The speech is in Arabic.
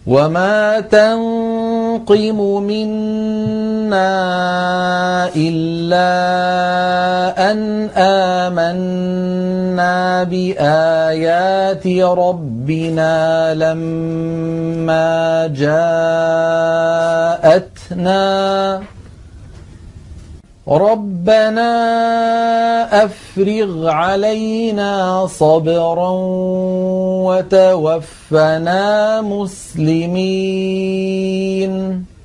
وما تنقم منا إلا أن آمنا بآيات ربنا لما جاءتنا ربنا أفرغ علينا صبرا وتوفنا مسلمين.